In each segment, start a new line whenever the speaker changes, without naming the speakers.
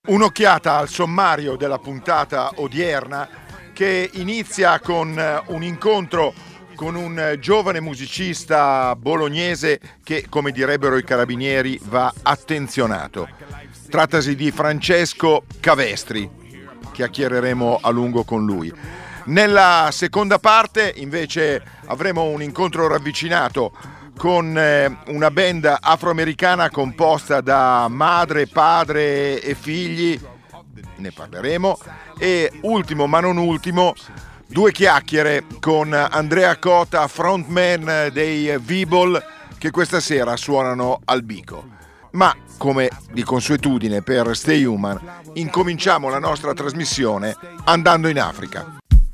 Un'occhiata al sommario della puntata odierna, che inizia con un incontro con un giovane musicista bolognese che, come direbbero i carabinieri, va attenzionato. Trattasi di Francesco Cavestri. Chiacchiereremo a lungo con lui. Nella seconda parte invece avremo un incontro ravvicinato con una band afroamericana composta da madre, padre e figli, ne parleremo, e ultimo ma non ultimo, due chiacchiere con Andrea Cota, frontman dei V-Ball, che questa sera suonano al Bico. Ma come di consuetudine per Stay Human, incominciamo la nostra trasmissione andando in Africa.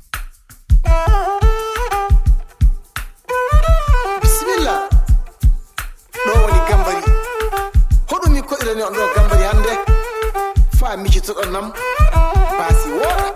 Koɗirani on ɗo gambari hande fa miccitoɗon nam baasi woɗa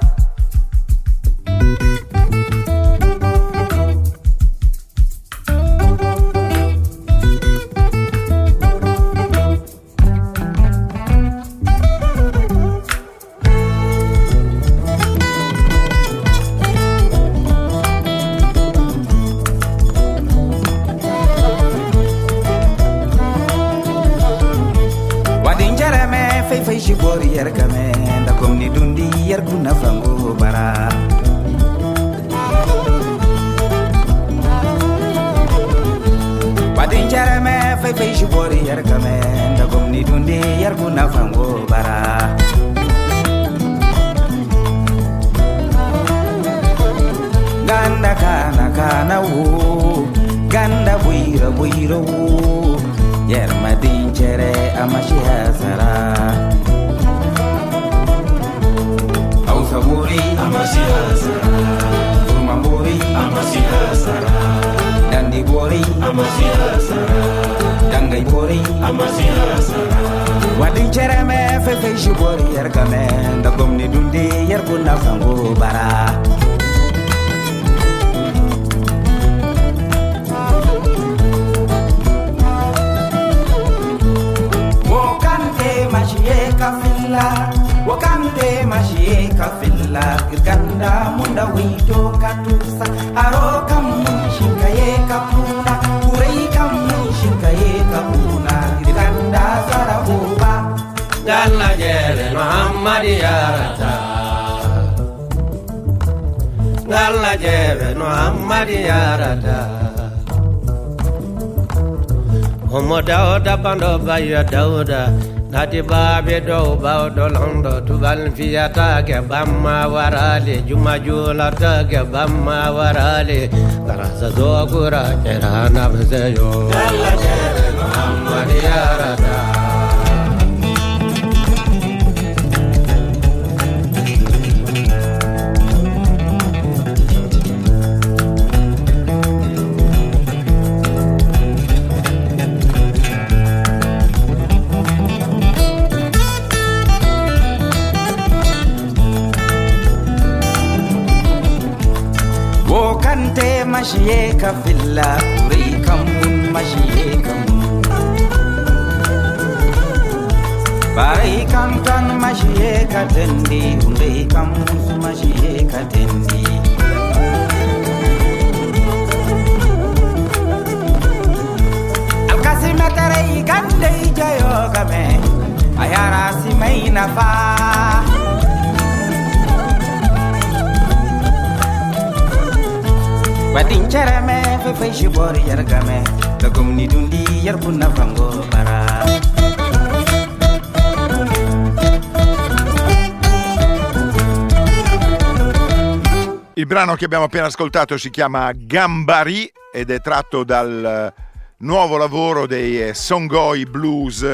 Shibori yar kame da komni dundi yar kuna fango bara Wadin jarame fai shibori yar kame da komni dundi yar kuna fango bara Ganda kana wo ganda buira wo yar madin jere amashi hazara Saburi amasi hazara Urmamburi amasi hazara Dandi bori amasi hazara Dangai bori amasi hazara Wadin cereme fefe shibori yarkame Dagomni dundi yarkuna fango bara Wokante mashiye kafilla Wakande mashieka filla Ganda munda wito katusa Aro kamu shinkaye kapuna Kurei kamu shinkaye kapuna Ganda zarabuba Galla jere Muhammadi yarata Galla jere Muhammadi yarata Homo dauda bando baya dauda Nati babe do bao do londo tubal fiyata ke bamma warale jumajula ta ke bamma warale tarasa zogura erana bezeyo Allah jere Muhammad yarada Mashieka filla kuri kamun mashieka Barai kamtan mashieka tendi Undai kamun mashieka tendi Alkasi matarai gandai jayo game Ayara si mai nafa Wadin cereme fefe shibori yargame Dagomni dundi yarbuna fango bara
Il brano che abbiamo appena ascoltato si chiama Gambari ed è tratto dal nuovo lavoro dei Songoi Blues,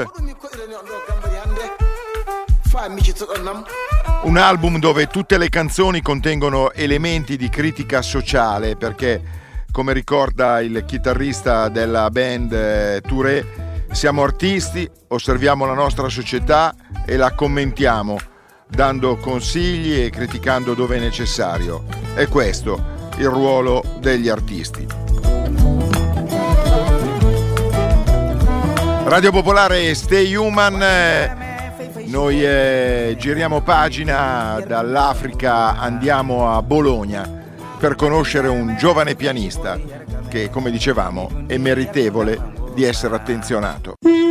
un album dove tutte le canzoni contengono elementi di critica sociale, perché, come ricorda il chitarrista della band Touré, siamo artisti, osserviamo la nostra società e la commentiamo, dando consigli e criticando dove è necessario. È questo il ruolo degli artisti. Radio Popolare, Stay Human. Noi giriamo pagina, dall'Africa andiamo a Bologna per conoscere un giovane pianista che, come dicevamo, è meritevole di essere attenzionato.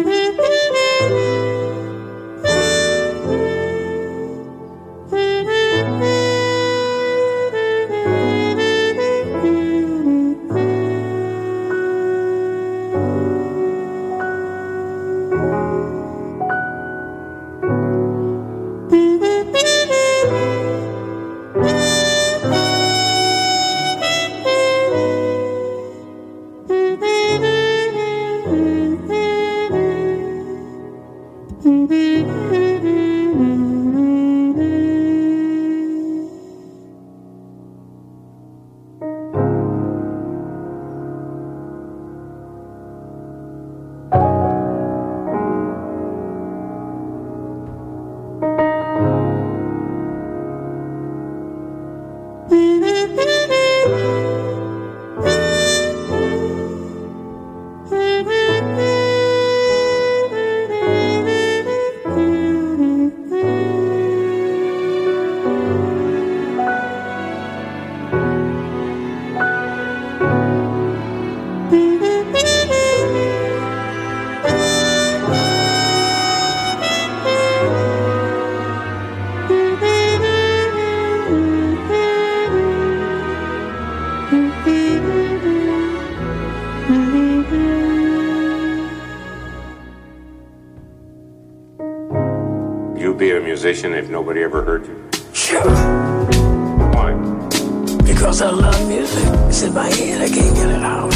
Be a musician if nobody ever heard you?
Sure.
Why?
Because I love music. It's in my head. I can't get it out.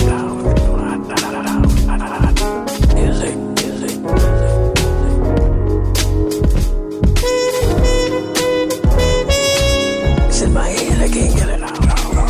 Music, music, music. It's in my head. I can't get it out.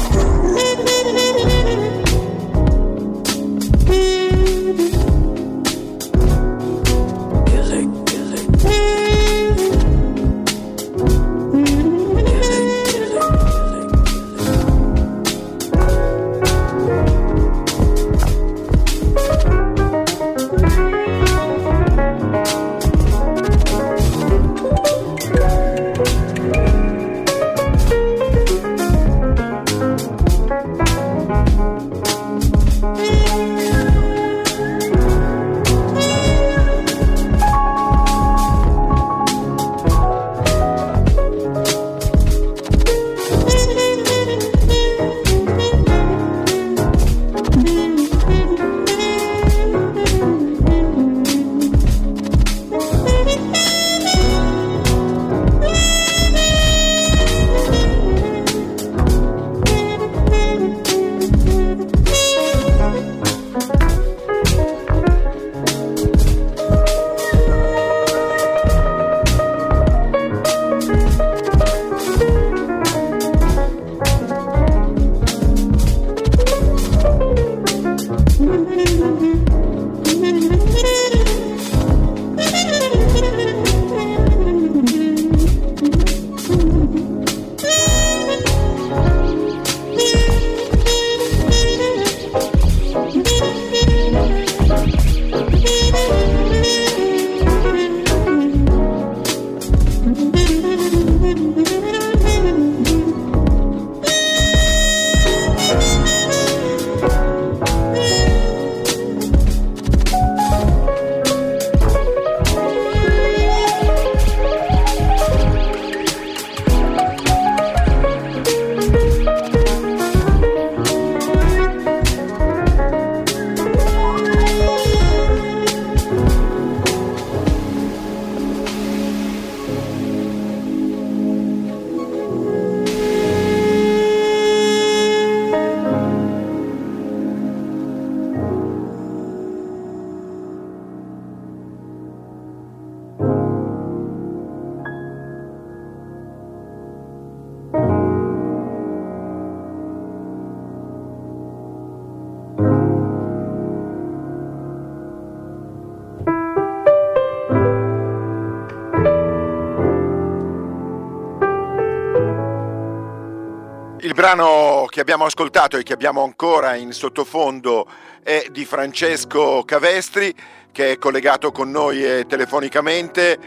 Il brano che abbiamo ascoltato e che abbiamo ancora in sottofondo è di Francesco Cavestri, che è collegato con noi telefonicamente.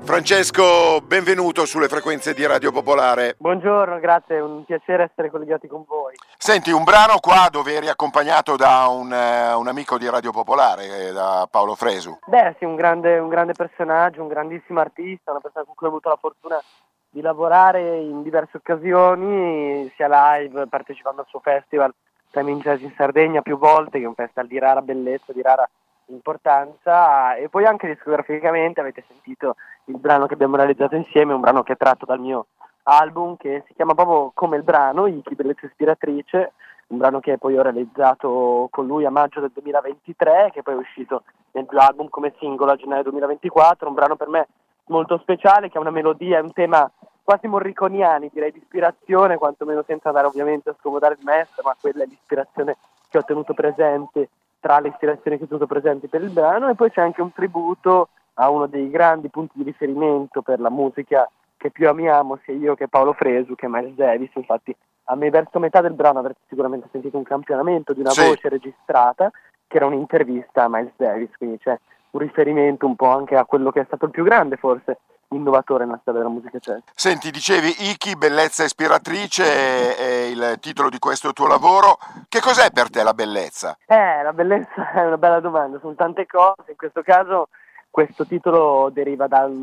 Francesco, benvenuto sulle frequenze di Radio Popolare.
Buongiorno, grazie, è un piacere essere collegati con voi.
Senti, un brano qua dove eri accompagnato da un amico di Radio Popolare, da Paolo Fresu.
Beh, sì, un grande personaggio, un grandissimo artista, una persona con cui ho avuto la fortuna di lavorare in diverse occasioni, sia live, partecipando al suo festival Time in Jazz in Sardegna più volte, che è un festival di rara bellezza, di rara importanza, e poi anche discograficamente avete sentito il brano che abbiamo realizzato insieme, un brano che è tratto dal mio album che si chiama proprio come il brano, Iki, bellezza ispiratrice, un brano che poi ho realizzato con lui a maggio del 2023, che poi è uscito nel mio album come singolo a gennaio 2024, un brano per me molto speciale, che ha una melodia e un tema quasi morriconiani, direi di ispirazione, quantomeno senza andare ovviamente a scomodare il maestro, ma quella è l'ispirazione che ho tenuto presente tra le ispirazioni che ho tenuto presenti per il brano. E poi c'è anche un tributo a uno dei grandi punti di riferimento per la musica che più amiamo, sia io che Paolo Fresu, che è Miles Davis. Infatti a me verso metà del brano avrete sicuramente sentito un campionamento di una voce registrata, che era un'intervista a Miles Davis, quindi c'è un riferimento un po' anche a quello che è stato il più grande forse innovatore nella storia della musica jazz.
Senti, dicevi Iki, bellezza ispiratrice, è il titolo di questo tuo lavoro. Che cos'è per te la bellezza?
La bellezza è una bella domanda, sono tante cose. In questo caso questo titolo deriva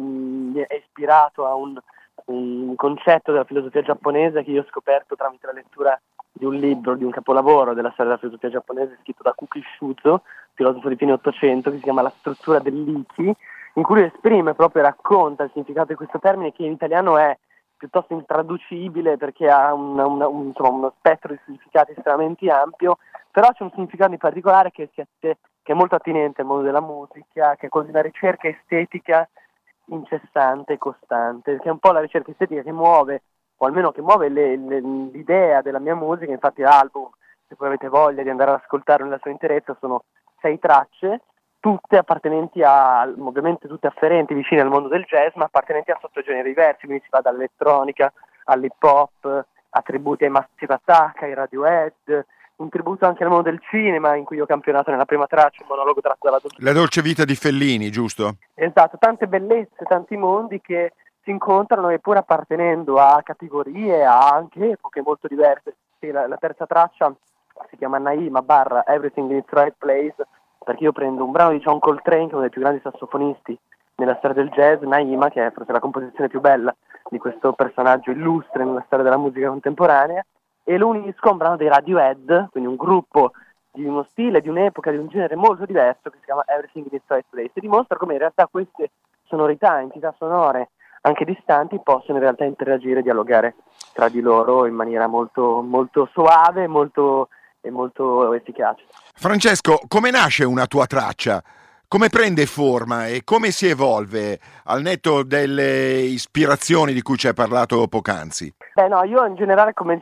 è ispirato a un concetto della filosofia giapponese che io ho scoperto tramite la lettura di un libro, di un capolavoro della storia della filosofia giapponese scritto da Kuki Shuzo, filosofo di fine Ottocento, che si chiama La struttura dell'Iki, in cui esprime proprio e racconta il significato di questo termine, che in italiano è piuttosto intraducibile perché ha uno spettro di significati estremamente ampio, però c'è un significato in particolare che è molto attinente al mondo della musica, che è quello di una ricerca estetica incessante e costante, che è un po' la ricerca estetica che muove, o almeno che muove l'idea della mia musica. Infatti l'album, se poi avete voglia di andare ad ascoltarlo nella sua interezza, sono 6 tracce, tutte appartenenti ovviamente tutte afferenti, vicine al mondo del jazz, ma appartenenti a sottogeneri diversi, quindi si va dall'elettronica all'hip hop, a tributi ai Massive Attack, ai Radiohead, un tributo anche al mondo del cinema, in cui ho campionato nella prima traccia un monologo tratto dalla
La dolce vita di Fellini, giusto?
Esatto, tante bellezze, tanti mondi che si incontrano, e pur appartenendo a categorie, a anche epoche molto diverse. La terza traccia si chiama Naima / Everything in its Right Place, perché io prendo un brano di John Coltrane, che è uno dei più grandi sassofonisti nella storia del jazz, Naima, che è forse la composizione più bella di questo personaggio illustre nella storia della musica contemporanea, e lo unisco a un brano dei Radiohead, quindi un gruppo di uno stile, di un'epoca, di un genere molto diverso, che si chiama Everything in its Right Place, e dimostra come in realtà queste sonorità, entità sonore anche distanti, possono in realtà interagire e dialogare tra di loro in maniera molto, molto soave e molto efficace.
Francesco, come nasce una tua traccia? Come prende forma e come si evolve, al netto delle ispirazioni di cui ci hai parlato poc'anzi?
Io in generale come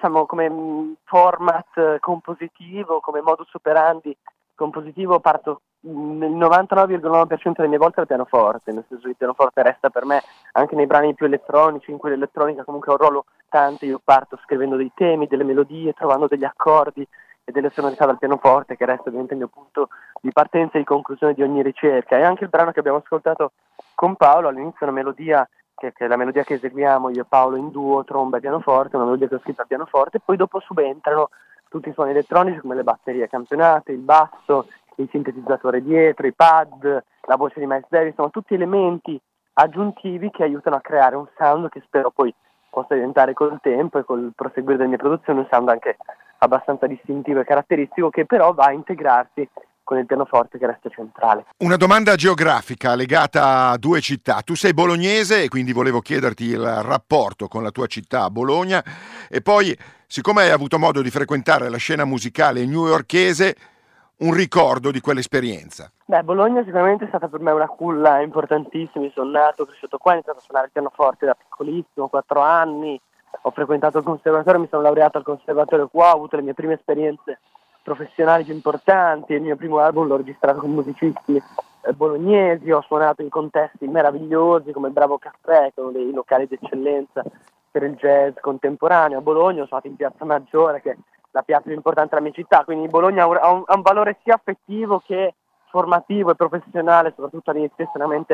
format compositivo, come modus operandi compositivo, parto nel 99,9% delle mie volte dal pianoforte, nel senso che il pianoforte resta per me, anche nei brani più elettronici, in cui l'elettronica comunque ha un ruolo tante, io parto scrivendo dei temi, delle melodie, trovando degli accordi e delle sonorità dal pianoforte, che resta ovviamente il mio punto di partenza e di conclusione di ogni ricerca. E anche il brano che abbiamo ascoltato con Paolo, all'inizio è una melodia che è la melodia che eseguiamo io e Paolo in duo, tromba e pianoforte, una melodia che ho scritto al pianoforte, e poi dopo subentrano tutti i suoni elettronici come le batterie campionate, il basso, il sintetizzatore dietro, i pad, la voce di Miles Davis, sono tutti elementi aggiuntivi che aiutano a creare un sound che spero poi possa diventare col tempo e col proseguire delle mie produzioni un sound anche abbastanza distintivo e caratteristico, che però va a integrarsi con il pianoforte, che resta centrale.
Una domanda geografica legata a 2 città. Tu sei bolognese e quindi volevo chiederti il rapporto con la tua città, Bologna, e poi, siccome hai avuto modo di frequentare la scena musicale newyorkese, un ricordo di quell'esperienza.
Bologna sicuramente è stata per me una culla importantissima. Io sono nato, cresciuto qua, ho iniziato a suonare il pianoforte da piccolissimo, 4 anni, ho frequentato il conservatorio, mi sono laureato al conservatorio qua, ho avuto le mie prime esperienze professionali più importanti, il mio primo album l'ho registrato con musicisti bolognesi, ho suonato in contesti meravigliosi come il Bravo Caffè, che è uno dei locali d'eccellenza per il jazz contemporaneo. A Bologna ho suonato in Piazza Maggiore, che è la piazza più importante della mia città, quindi Bologna ha un valore sia affettivo che formativo e professionale, soprattutto all'inizio estremamente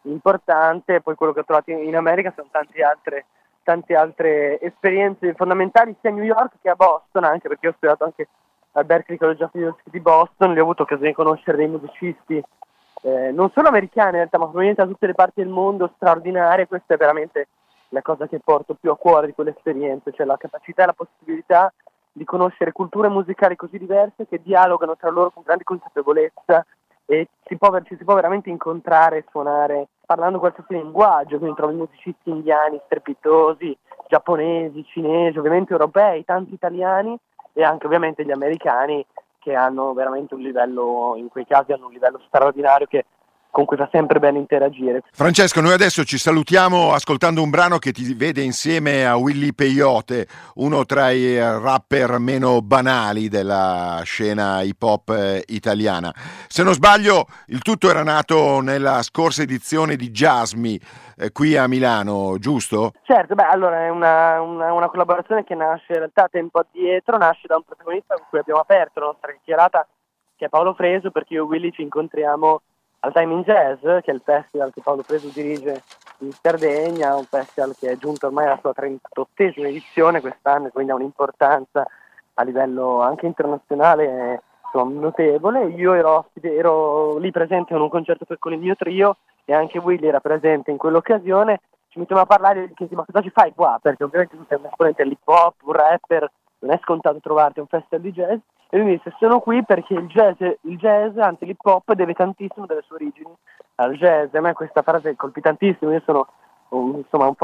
importante. Poi quello che ho trovato in America sono tante altre esperienze fondamentali sia a New York che a Boston, anche perché ho studiato anche al Berklee College of Music di Boston, lì ho avuto occasione di conoscere dei musicisti non solo americani in realtà, ma provenienti da tutte le parti del mondo, straordinarie. Questa è veramente la cosa che porto più a cuore di quell'esperienza, cioè la capacità e la possibilità di conoscere culture musicali così diverse che dialogano tra loro con grande consapevolezza, e ci si può veramente incontrare e suonare parlando qualsiasi linguaggio, quindi trovi musicisti indiani strepitosi, giapponesi, cinesi, ovviamente europei, tanti italiani e anche ovviamente gli americani, che hanno veramente un livello, in quei casi hanno un livello straordinario con cui fa sempre bene interagire.
Francesco, noi adesso ci salutiamo ascoltando un brano che ti vede insieme a Willy Peyote, uno tra i rapper meno banali della scena hip hop italiana. Se non sbaglio, il tutto era nato nella scorsa edizione di Jazzme qui a Milano, giusto?
Certo, allora è una collaborazione che nasce in realtà tempo addietro, nasce da un protagonista con cui abbiamo aperto la nostra chiacchierata, che è Paolo Fresu, perché io e Willy ci incontriamo al Time in Jazz, che è il festival che Paolo Fresu dirige in Sardegna, un festival che è giunto ormai alla sua 38esima edizione quest'anno, quindi ha un'importanza a livello anche internazionale notevole. Io ero lì presente con un concerto con il mio trio e anche Willy era presente in quell'occasione. Ci mettiamo a parlare e chiesi: ma cosa ci fai qua? Perché ovviamente tu sei un esponente dell'hip hop, un rapper, non è scontato trovarti a un festival di jazz. E lui mi disse: sono qui perché il jazz, anzi l'hip hop, deve tantissimo delle sue origini al jazz. A me questa frase colpì tantissimo. Io sono un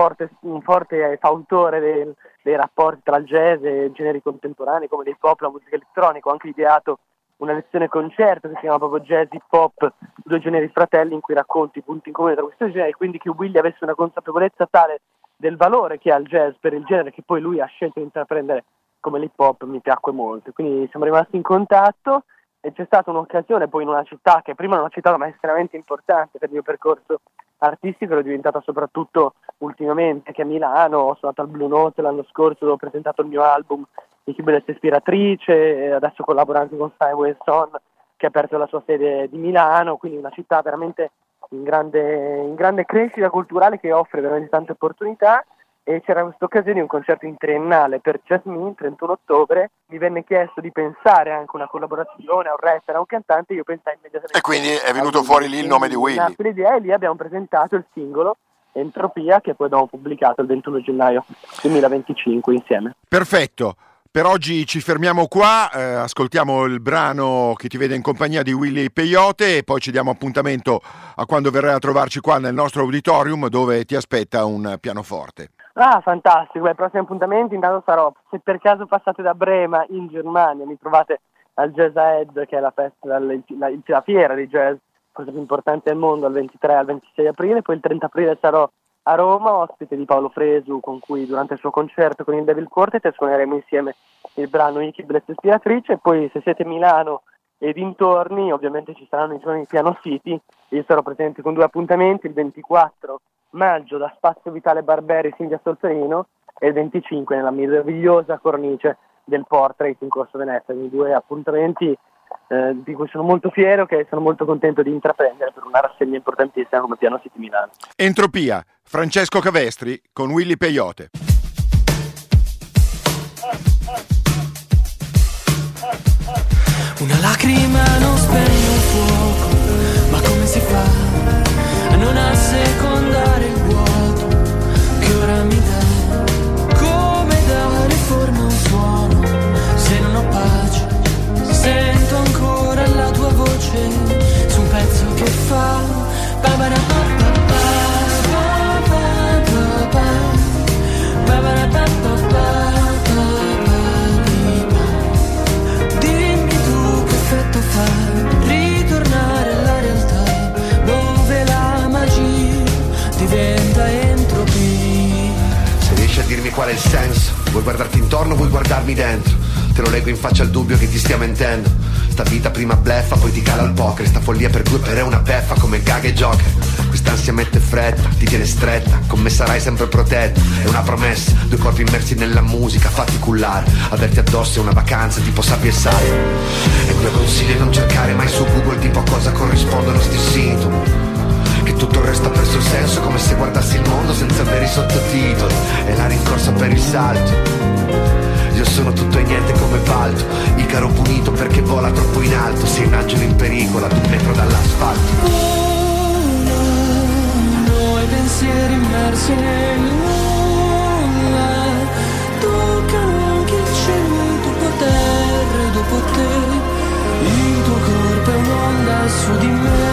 forte fautore dei rapporti tra il jazz e generi contemporanei come l'hip hop, la musica elettronica. Ho anche ideato una lezione concerto che si chiama proprio Jazz Hip Hop, due generi fratelli, in cui racconti i punti in comune tra questi generi, quindi che Willy avesse una consapevolezza tale del valore che ha il jazz per il genere che poi lui ha scelto di intraprendere come l'hip hop mi piacque molto. Quindi siamo rimasti in contatto e c'è stata un'occasione poi in una città che prima non ho citato ma è estremamente importante per il mio percorso artistico, l'ho diventata soprattutto ultimamente, che a Milano. Ho suonato al Blue Note l'anno scorso dove ho presentato il mio album Echibellezza Ispiratrice, e adesso collaboro anche con Steinway Son, che ha aperto la sua sede di Milano, quindi una città veramente in grande crescita culturale, che offre veramente tante opportunità. E c'era questa occasione di un concerto in triennale per Jazzme, 31 ottobre, mi venne chiesto di pensare anche una collaborazione a un rapper, a un cantante, io pensai immediatamente.
E quindi è venuto fuori lì il nome di Willy.
L'idea, e lì abbiamo presentato il singolo Entropia, che poi abbiamo pubblicato il 21 gennaio 2025 insieme.
Perfetto. Per oggi ci fermiamo qua, ascoltiamo il brano che ti vede in compagnia di Willy Peyote e poi ci diamo appuntamento a quando verrai a trovarci qua nel nostro auditorium, dove ti aspetta un pianoforte.
Ah, fantastico, ai prossimi appuntamenti intanto sarò, se per caso passate da Brema in Germania, mi trovate al Jazz Ahead, che è la fiera di jazz, cosa più importante del mondo, dal 23 al 26 aprile, poi il 30 aprile sarò a Roma, ospite di Paolo Fresu, con cui durante il suo concerto con il Devil Quartet suoneremo insieme il brano Echibellezza Ispiratrice. E poi, se siete a Milano e dintorni, ovviamente ci saranno i giorni Piano City. Io sarò presente con due appuntamenti: il 24 maggio da Spazio Vitale Barberis in via Solferino e il 25 nella meravigliosa cornice del Portrait in Corso Venezia. Quindi due appuntamenti di cui sono molto fiero, che sono molto contento di intraprendere per una rassegna importantissima come Piano City Milano.
Entropia, Francesco Cavestri con Willy Peyote.
Una lacrima non spegne il fuoco, ma come si fa a non assecondare il vuoto che ora mi dà? Come dare forma a un suono se non ho pace? Sento ancora la tua voce su un pezzo che fa dimmi tu che effetto fa ritornare alla realtà, dove la magia diventa entropia.
Se riesci a dirmi qual è il senso, vuoi guardarti intorno, vuoi guardarmi dentro? Te lo leggo in faccia il dubbio che ti stia mentendo. Sta vita prima bleffa, poi ti cala al poker. Sta follia per due per è una beffa come Gaga e Joker. Quest'ansia mette fretta, ti tiene stretta, con me sarai sempre protetto. È una promessa, due corpi immersi nella musica, fatti cullare. Averti addosso è una vacanza tipo Sapi e Sali. E il mio consiglio è non cercare mai su Google tipo a cosa corrispondono sti sintomi, che che tutto il resto ha perso senso, come se guardassi il mondo senza avere i sottotitoli e la rincorsa per il salto. Io sono tutto e niente come Balto, Icaro punito perché vola troppo in alto, sei un angelo in pericolo ad 1 metro dall'asfalto.
Noi pensieri immersi nel nulla, toccano chi c'è dopo terra e dopo te. Il tuo corpo è un'onda su di me,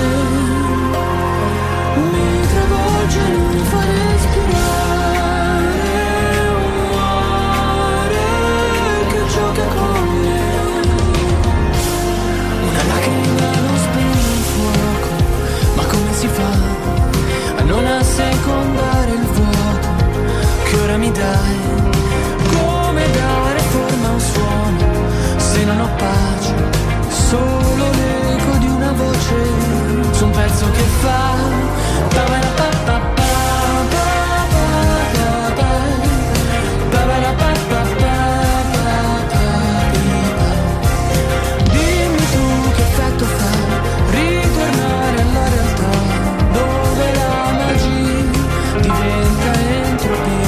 mi travolge e non mi fa respirare. Un mare che gioca con me, una lacrima non spegne il fuoco, ma come si fa a non assecondare il vuoto che ora mi dai? Come dare forma a un suono se non ho pace? Solo l'eco di una voce su un pezzo che fa dimmi tu che effetto fa ritornare alla realtà dove la magia diventa entropia.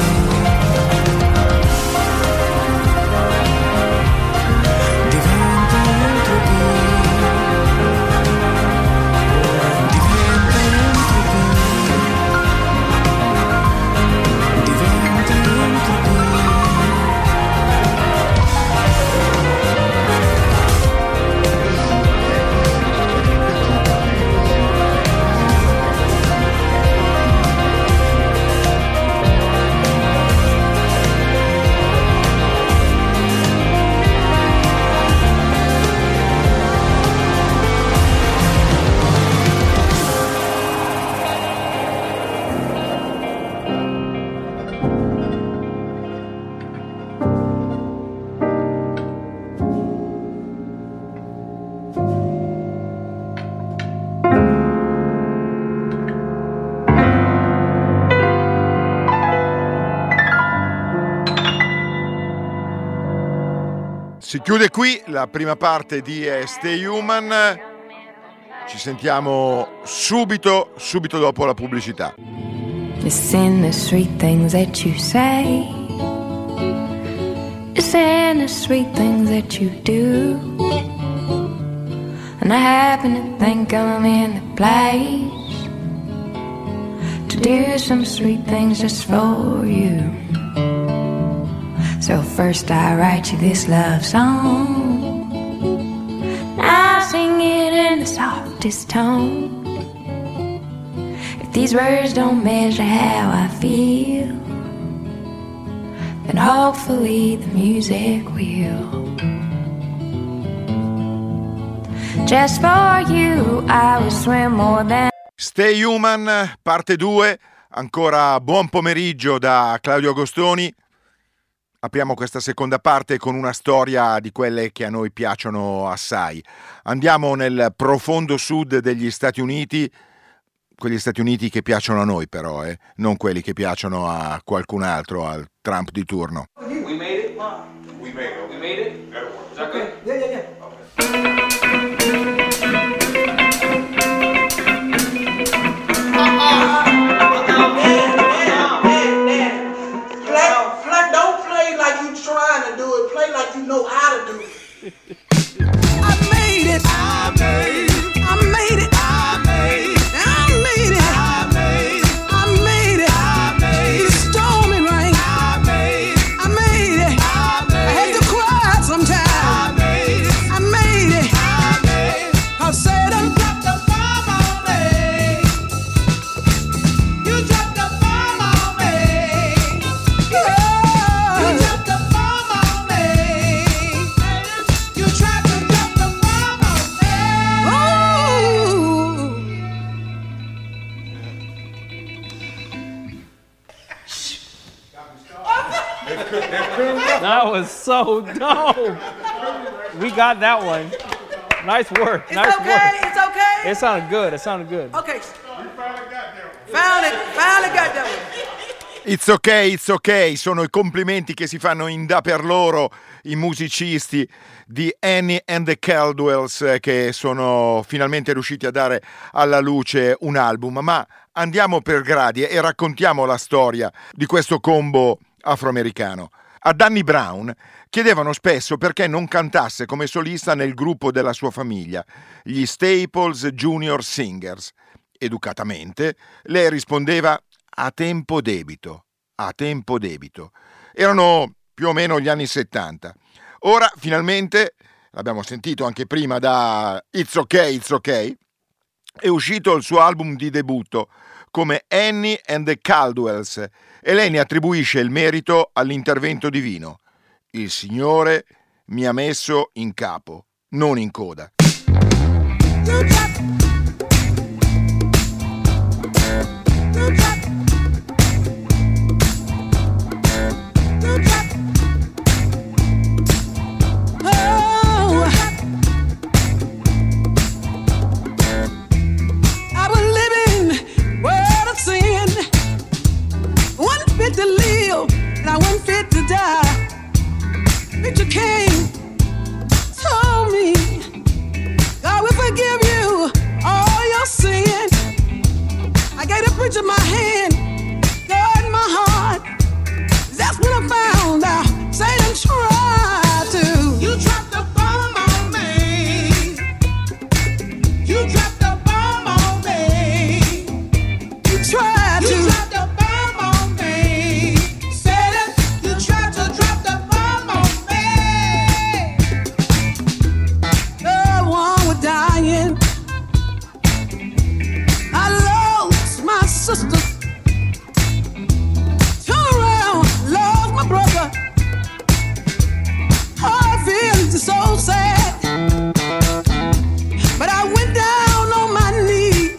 Si chiude qui la prima parte di Stay Human. Ci sentiamo subito dopo la pubblicità.
It's in the sweet things that you say, it's in the sweet things that you do, and I happen to think I'm in the place to do some sweet things just for you. So first I write you this love song, I sing it in the softest tone. If these words don't measure how I feel, then hopefully the music will. Just for you I would swim more than.
Stay Human, parte 2. Ancora buon pomeriggio da Claudio Agostoni. Apriamo questa seconda parte con una storia di quelle che a noi piacciono assai. Andiamo nel profondo sud degli Stati Uniti, quegli Stati Uniti che piacciono a noi però, non quelli che piacciono a qualcun altro, al Trump di turno.
We made it? We made it. We made it? Is that good? Yeah.
Trying to do it, play like you know how to do it.
I made it. I made it. I made it. I made it. I made it. I made it. I made it. I made it. Stormy rain. I made it. I made it. I made it. I had to cry sometimes. I made it. I made it. I made it. I said I dropped the bomb on me. You dropped the bomb on me. Yeah. You dropped the bomb on me. You tried to drop the bomb on me. Ooh.
That was so dope. We got that one. Nice work.
It's
nice
okay.
work.
It's okay.
It sounded good. It sounded good.
Okay. We finally got that one. Finally got that one.
It's okay, sono i complimenti che si fanno in da per loro i musicisti di Annie and the Caldwells, che sono finalmente riusciti a dare alla luce un album. Ma andiamo per gradi e raccontiamo la storia di questo combo afroamericano. A Danny Brown chiedevano spesso perché non cantasse come solista nel gruppo della sua famiglia, gli Staples Junior Singers. Educatamente lei rispondeva: a tempo debito. Erano più o meno gli anni 70. Ora finalmente, l'abbiamo sentito anche prima da It's Okay, è uscito il suo album di debutto come Annie and the Caldwells e lei ne attribuisce il merito all'intervento divino. Il Signore mi ha messo in capo, non in coda.
To live, and I wasn't fit to die. Preacher came, told me, God will forgive you all your sin. I gave the preacher my hand, God in my heart. That's when I found out Satan tried to. You dropped the bomb on me. You dropped the bomb on me. You tried to. You dropped the bomb on me. Sister, turn around, love my brother. Oh, I feel so sad, but I went down on my knees,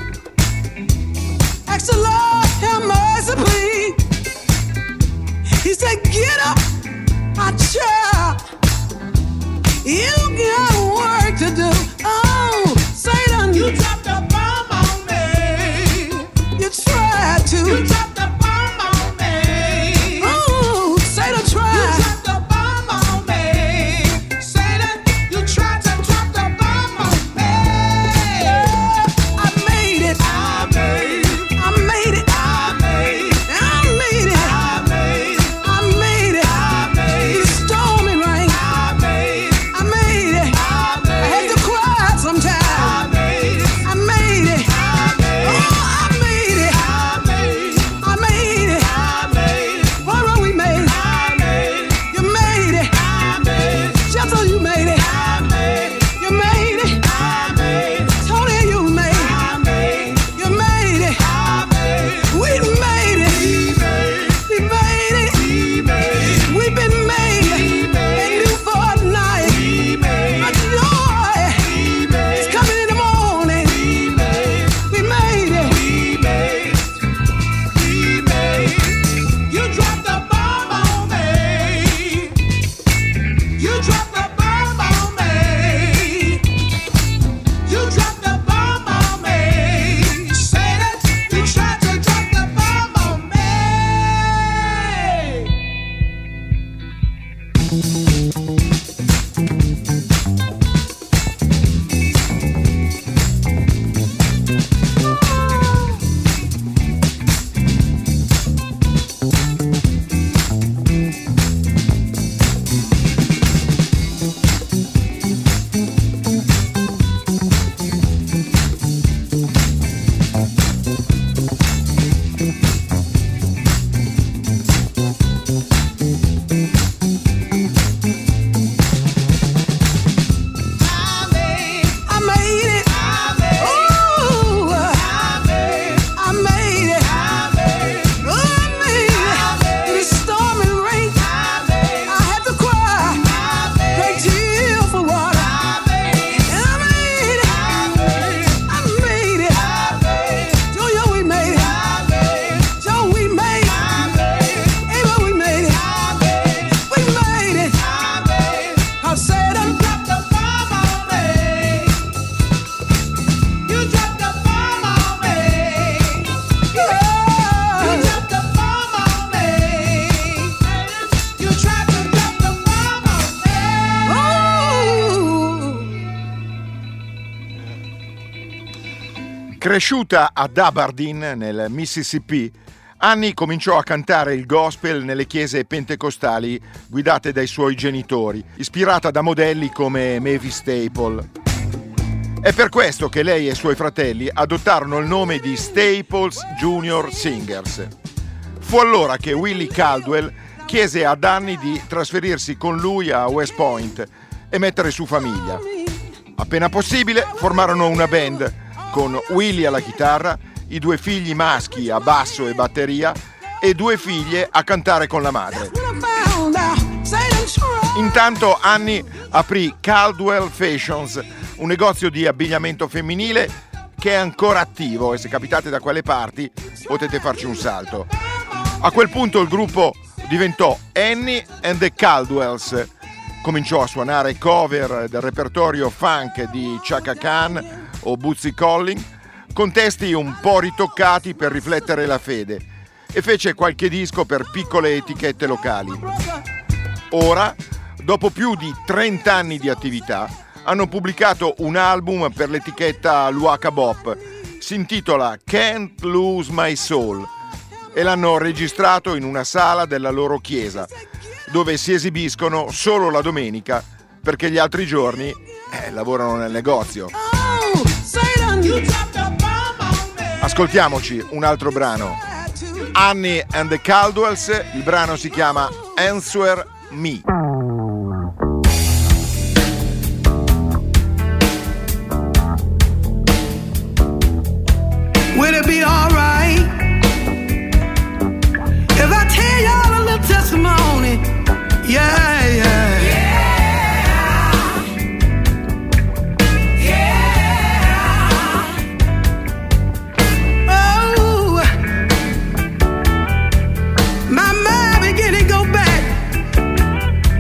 asked the Lord, have mercy, please. He said, get up, my child, you got work to do. Oh, Satan, you dropped the bomb on me. You tried to. You dropped the bomb on me. Oh, Satan tried. You dropped the bomb on me. Satan, you tried to drop the bomb on me. I made it. I made it. I made it. I made it. I made it. I made it. I made it. I made it. The stormy rain. I made it. I made it.
Cresciuta ad Aberdeen, nel Mississippi, Annie cominciò a cantare il gospel nelle chiese pentecostali guidate dai suoi genitori, ispirata da modelli come Mavis Staples. È per questo che lei e i suoi fratelli adottarono il nome di Staples Junior Singers. Fu allora che Willie Caldwell chiese ad Annie di trasferirsi con lui a West Point e mettere su famiglia. Appena possibile formarono una band con Willie alla chitarra, i 2 figli maschi a basso e batteria e 2 figlie a cantare con la madre. Intanto Annie aprì Caldwell Fashions, un negozio di abbigliamento femminile che è ancora attivo e se capitate da quelle parti potete farci un salto. A quel punto il gruppo diventò Annie and the Caldwells. Cominciò a suonare cover del repertorio funk di Chaka Khan o Bootsy Collins, con testi un po' ritoccati per riflettere la fede, e fece qualche disco per piccole etichette locali. Ora, dopo più di 30 anni di attività, hanno pubblicato un album per l'etichetta Luaka Bop, si intitola Can't Lose My Soul, e l'hanno registrato in una sala della loro chiesa, dove si esibiscono solo la domenica perché gli altri giorni lavorano nel negozio. Ascoltiamoci un altro brano. Annie and the Caldwells, il brano si chiama Answer Me.
Will it be alright if I tell y'all a little testimony? Yeah, yeah. Oh, my mind began to go back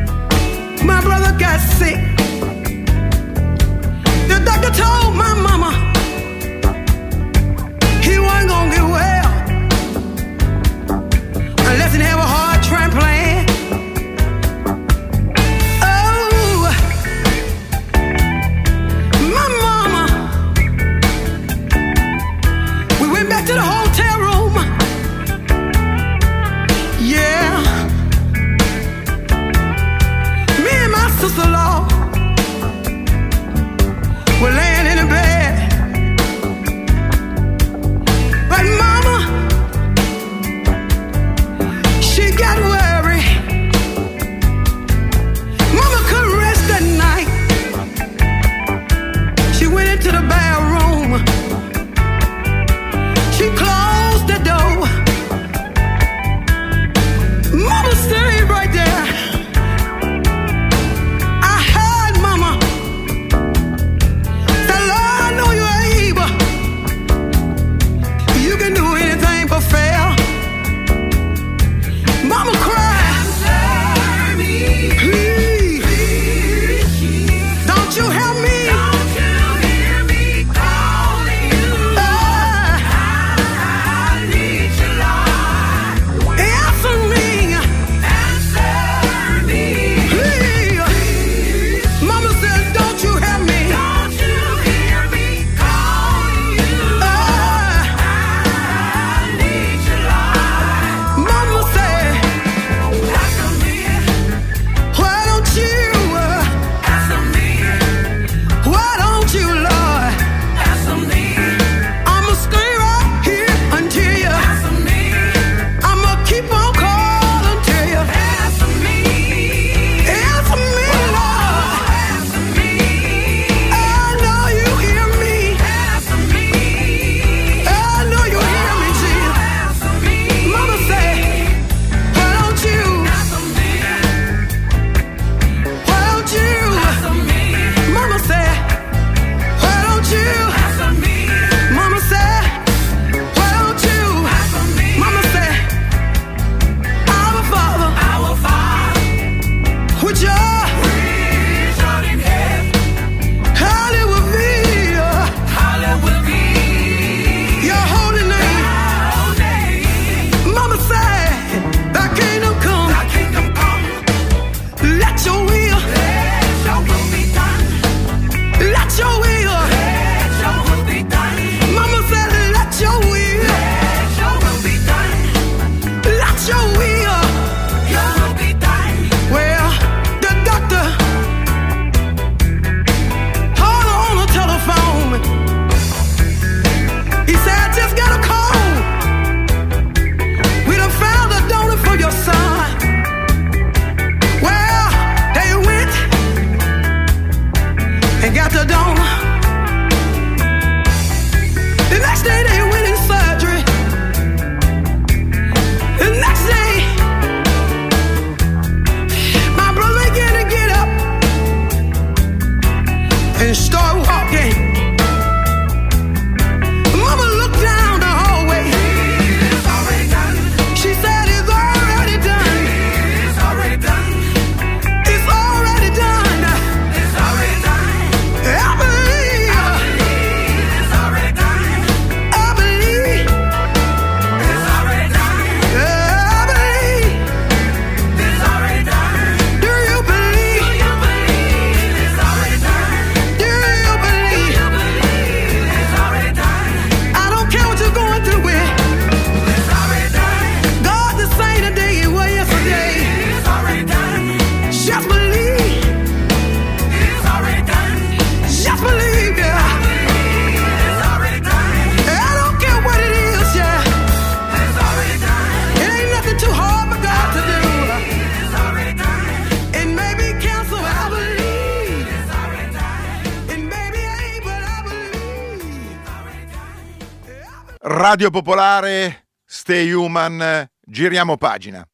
Radio Popolare, Stay Human, giriamo pagina.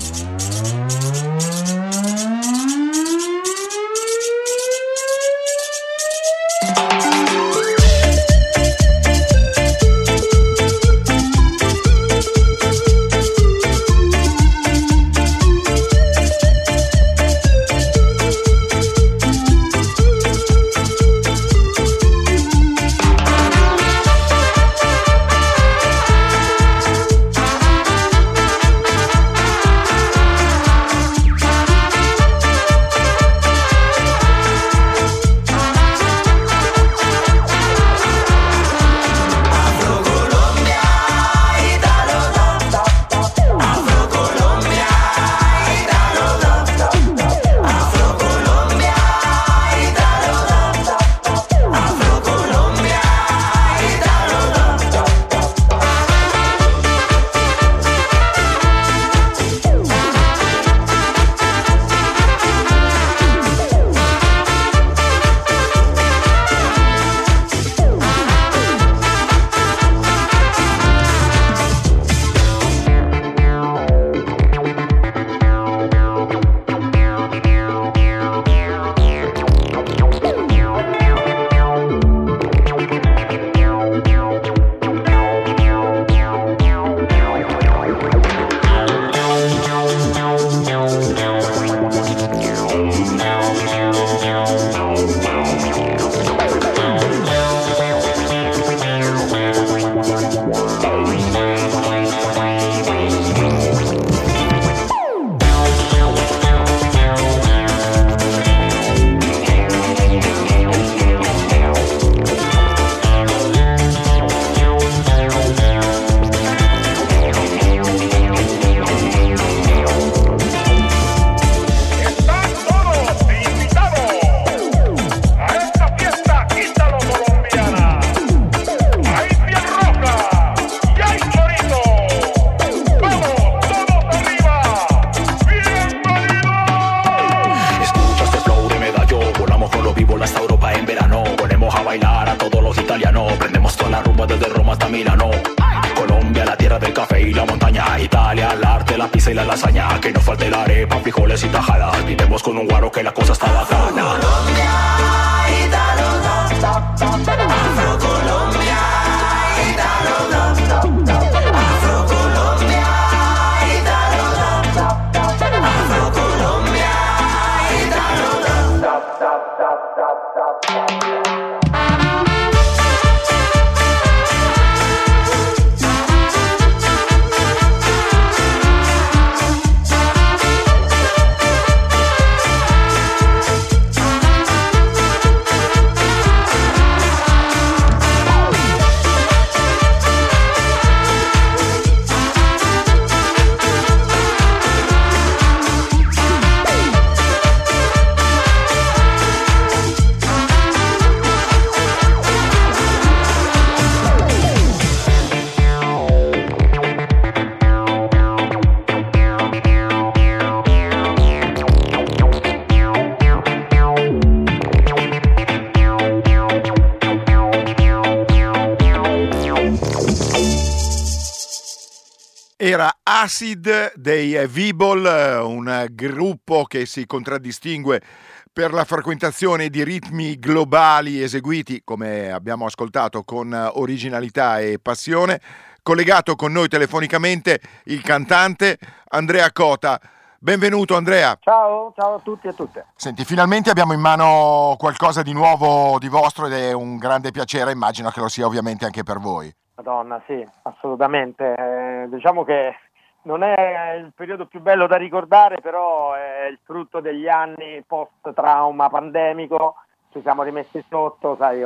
Era Acid dei V-Ball, un gruppo che si contraddistingue per la frequentazione di ritmi globali eseguiti, come abbiamo ascoltato, con originalità e passione. Collegato con noi telefonicamente il cantante Andrea Cota. Benvenuto Andrea.
Ciao a tutti e a tutte.
Senti, finalmente abbiamo in mano qualcosa di nuovo di vostro ed è un grande piacere, immagino che lo sia ovviamente anche per voi.
Madonna, sì, assolutamente. Diciamo che non è il periodo più bello da ricordare, però è il frutto degli anni post-trauma pandemico. Ci siamo rimessi sotto, sai,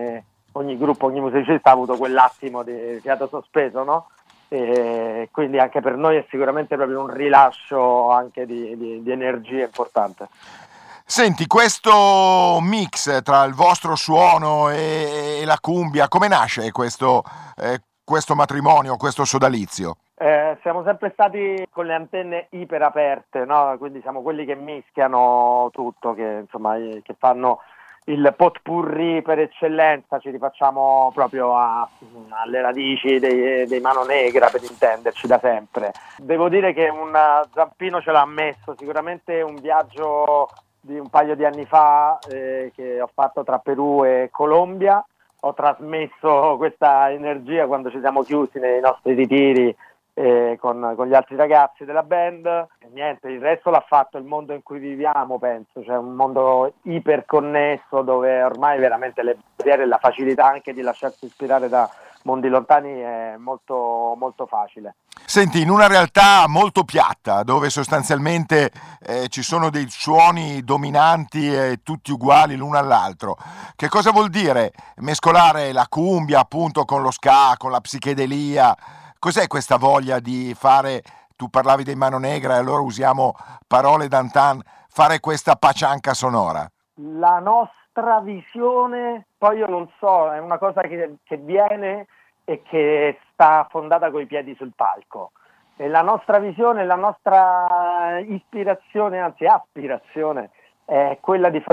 ogni gruppo, ogni musicista ha avuto quell'attimo di fiato sospeso, no? E quindi anche per noi è sicuramente proprio un rilascio anche di energia importante.
Senti, questo mix tra il vostro suono e la cumbia, come nasce questo matrimonio, questo sodalizio?
Siamo sempre stati con le antenne iper aperte, no? Quindi siamo quelli che mischiano tutto, che insomma che fanno il potpourri per eccellenza, ci rifacciamo proprio alle radici dei Mano Negra, per intenderci, da sempre. Devo dire che un zampino ce l'ha ammesso, sicuramente un viaggio di un paio di anni fa che ho fatto tra Perù e Colombia, ho trasmesso questa energia quando ci siamo chiusi nei nostri ritiri con gli altri ragazzi della band, e niente, il resto l'ha fatto il mondo in cui viviamo, penso, cioè un mondo iperconnesso dove ormai veramente le barriere e la facilità anche di lasciarsi ispirare da mondi lontani è molto, molto facile.
Senti, in una realtà molto piatta, dove sostanzialmente ci sono dei suoni dominanti e tutti uguali l'uno all'altro, che cosa vuol dire mescolare la cumbia appunto con lo ska, con la psichedelia? Cos'è questa voglia di fare, tu parlavi dei Mano Negra e allora usiamo parole d'antan, fare questa pacianca sonora?
La nostra visione, poi io non so, è una cosa che viene e che sta fondata coi piedi sul palco. E la nostra visione, la nostra ispirazione, anzi aspirazione, è quella di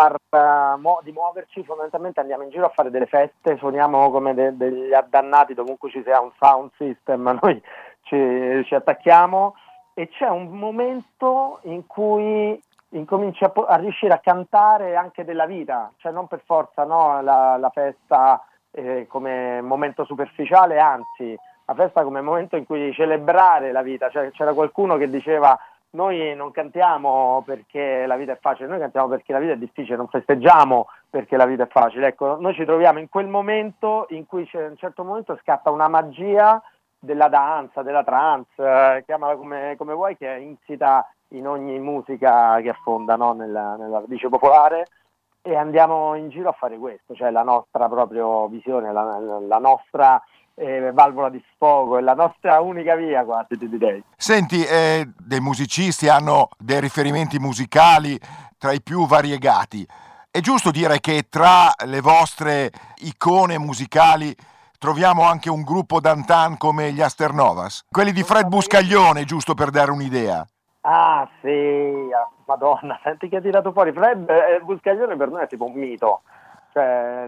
di muoverci. Fondamentalmente andiamo in giro a fare delle feste, suoniamo come degli addannati dovunque ci sia un sound system, noi ci attacchiamo, e c'è un momento in cui incominci a riuscire a cantare anche della vita, cioè non per forza la festa come momento superficiale, anzi la festa come momento in cui celebrare la vita. Cioè, c'era qualcuno che diceva: noi non cantiamo perché la vita è facile, noi cantiamo perché la vita è difficile, non festeggiamo perché la vita è facile. Ecco, noi ci troviamo in quel momento in cui a un certo momento scatta una magia della danza, della trance, chiamala come vuoi, che è insita in ogni musica che affonda, no? nella radice popolare, e andiamo in giro a fare questo, cioè la nostra proprio visione, la nostra valvola di sfogo, è la nostra unica via, quasi ti direi.
Senti, dei musicisti hanno dei riferimenti musicali tra i più variegati. È giusto dire che tra le vostre icone musicali troviamo anche un gruppo d'antan come gli Asternovas? Quelli di Fred Buscaglione, giusto per dare un'idea.
Ah sì, Madonna, senti che ha tirato fuori Fred Buscaglione. Per noi è tipo un mito, cioè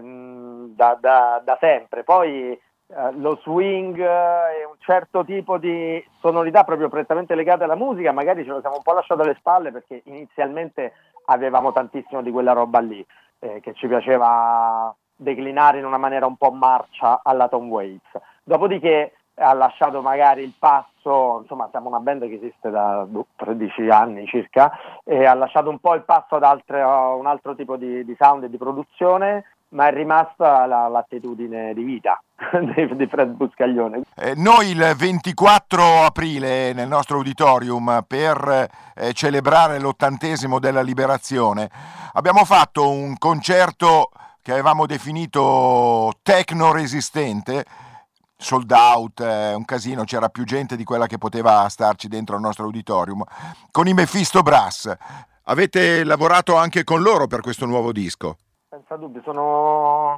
da sempre. Poi lo swing e un certo tipo di sonorità proprio prettamente legate alla musica magari ce lo siamo un po' lasciato alle spalle, perché inizialmente avevamo tantissimo di quella roba lì che ci piaceva declinare in una maniera un po' marcia alla Tom Waits. Dopodiché ha lasciato magari il passo, insomma siamo una band che esiste da 13 anni circa, e ha lasciato un po' il passo ad un altro tipo di sound e di produzione, ma è rimasta l'attitudine di vita di Fred Buscaglione.
Noi il 24 aprile nel nostro auditorium, per celebrare l'80° della liberazione, abbiamo fatto un concerto che avevamo definito techno resistente, sold out, un casino, c'era più gente di quella che poteva starci dentro al nostro auditorium, con i Mephisto Brass. Avete lavorato anche con loro per questo nuovo disco?
Senza dubbio, sono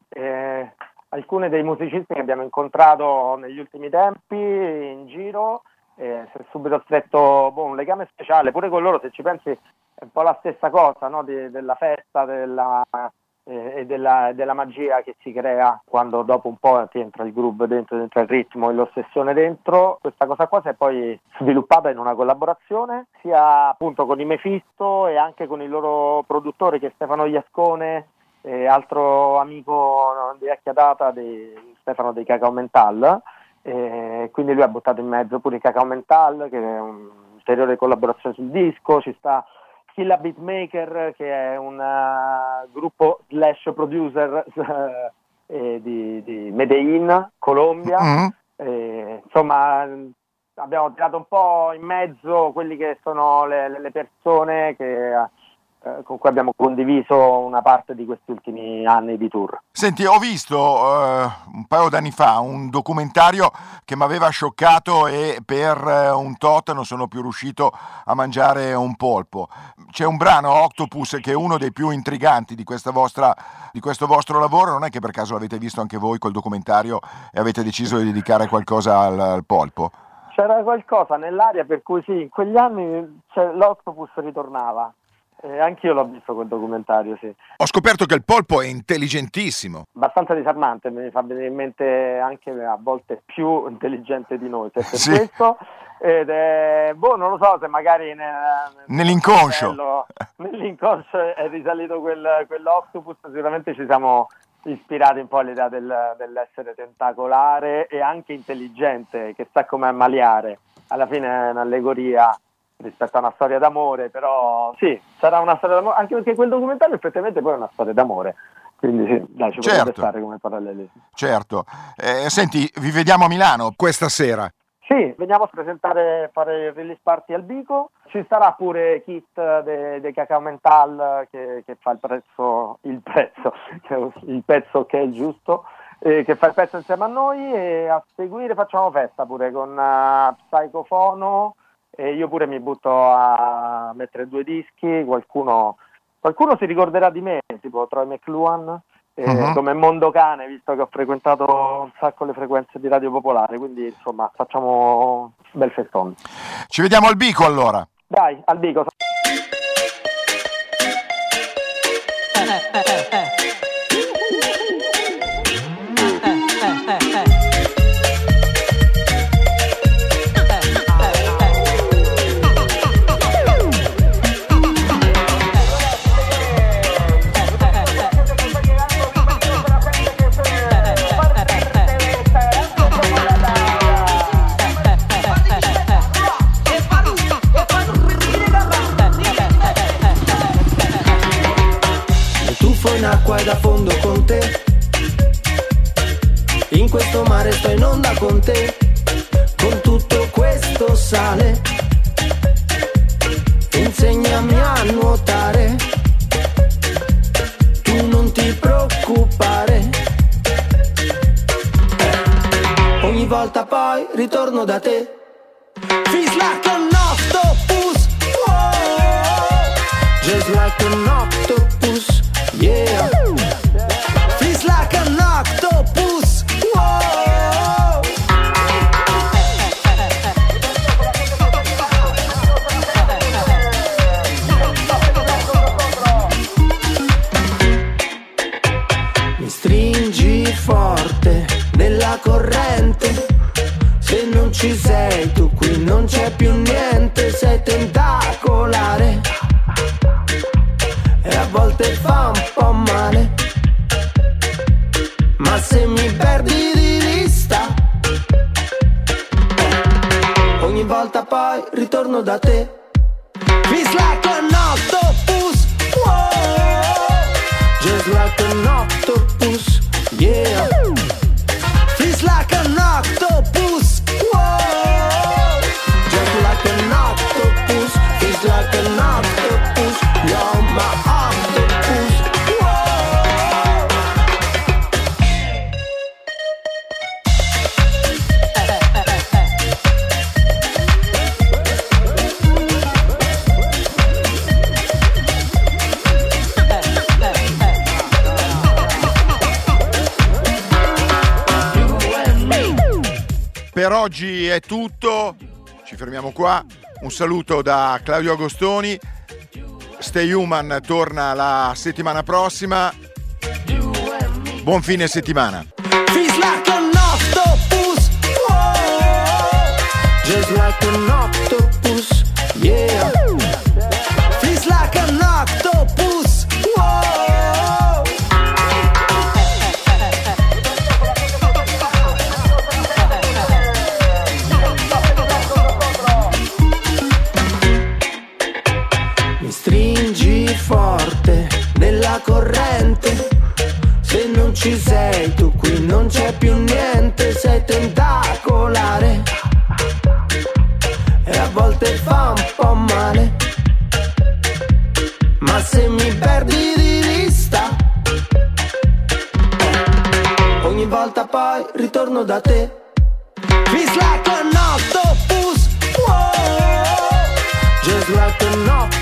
alcuni dei musicisti che abbiamo incontrato negli ultimi tempi in giro, si è subito stretto un legame speciale pure con loro. Se ci pensi è un po' la stessa cosa, no? Della festa, e della magia che si crea quando dopo un po' ti entra il groove dentro il ritmo e l'ossessione dentro. Questa cosa qua si è poi sviluppata in una collaborazione sia appunto con i Mephisto e anche con il loro produttore, che è Stefano Iascone, altro amico di vecchia data di Stefano dei Cacao Mental, quindi lui ha buttato in mezzo pure i Cacao Mental, che è un'ulteriore collaborazione sul disco. Ci sta Killa Beatmaker, che è un gruppo / producer di Medellin, Colombia. Insomma, abbiamo tirato un po' in mezzo quelli che sono le persone con cui abbiamo condiviso una parte di questi ultimi anni di tour.
Senti, ho visto un paio d'anni fa un documentario che mi aveva scioccato, e per un tot non sono più riuscito a mangiare un polpo. C'è un brano, Octopus, che è uno dei più intriganti di questo vostro lavoro. Non è che per caso l'avete visto anche voi quel documentario e avete deciso di dedicare qualcosa al polpo?
C'era qualcosa nell'aria per cui sì, in quegli anni l'Octopus ritornava. Anch'io l'ho visto quel documentario, sì.
Ho scoperto che il polpo è intelligentissimo.
Abbastanza disarmante, mi fa venire in mente anche a volte più intelligente di noi, per
Sì.
questo. Ed è, non lo so se magari
nell'inconscio
è risalito quell'octopus, sicuramente ci siamo ispirati un po' all'idea dell'essere tentacolare e anche intelligente, che sa come ammaliare. Alla fine è un'allegoria rispetto a una storia d'amore, però sì, sarà una storia d'amore, anche perché quel documentario effettivamente poi è una storia d'amore, quindi sì, dai, ci potrebbe stare come parallelismo.
Certo. Senti, vi vediamo a Milano questa sera.
Sì, veniamo a fare il release party al Bico, ci sarà pure Kit dei Cacao Mental che fa il pezzo che è il giusto, che fa il pezzo insieme a noi, e a seguire facciamo festa pure con Psychofono, e io pure mi butto a mettere 2 dischi, qualcuno si ricorderà di me, tipo Troy McLuhan, come Mondocane, visto che ho frequentato un sacco le frequenze di Radio Popolare, quindi insomma facciamo un bel festone.
Ci vediamo al Bico allora.
Dai, al Bico.
In acqua e da fondo con te, in questo mare sto in onda con te, con tutto questo sale, insegnami a nuotare, tu non ti preoccupare, ogni volta poi ritorno da te, feels like an octopus, just like an octopus. Yeah, feels like an octopus. Whoa. Mi stringi forte nella corrente. Se non ci sei tu qui non c'è più niente. Sei tentacolare e a volte fa un po' male, ma se mi perdi di vista, ogni volta poi ritorno da te. Feels like an octopus, whoa, just like an octopus, yeah. Feels like an octopus, whoa, just like an octopus, feels like an octopus, you're my octopus, whoa.
Per oggi è tutto, ci fermiamo qua. Un saluto da Claudio Agostoni. Stay Human torna la settimana prossima. Buon fine settimana.
Feels like an octopus, whoa, just like an octopus, yeah. Feels like an octopus, whoa. Mi stringi forte nella corrente. Se non ci sei tu qui non c'è più niente. Sei tentacolare e a volte fa un po' male, ma se mi perdi di vista, ogni volta poi ritorno da te. Feels like an octopus, whoa, just like an octopus.